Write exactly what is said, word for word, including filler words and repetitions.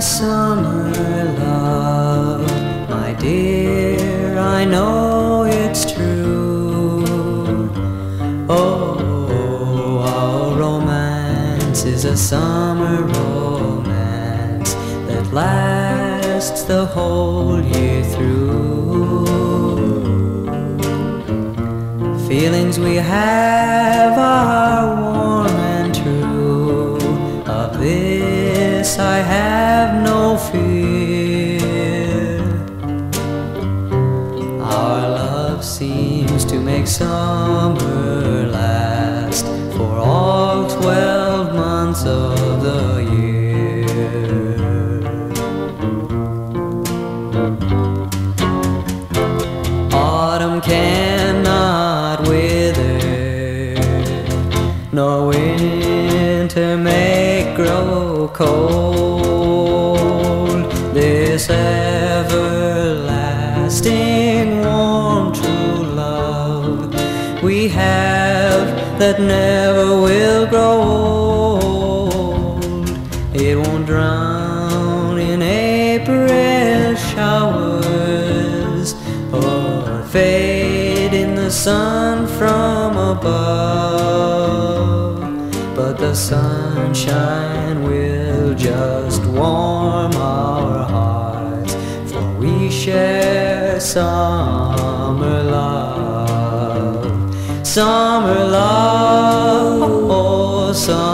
summer love, my dear, I know it's true. Oh, our romance is a summer romance that lasts the whole year through. Feelings we have are warm and true. Of this I have no fear. Our love seems to make summer last for all twelve months of the year. Autumn cannot wither, nor winter make grow cold. This everlasting warm true love we have that never will grow old. It won't drown in April showers or fade in the sun from above, but the sunshine will just warm our hearts, for we share summer love. Summer love, oh, summer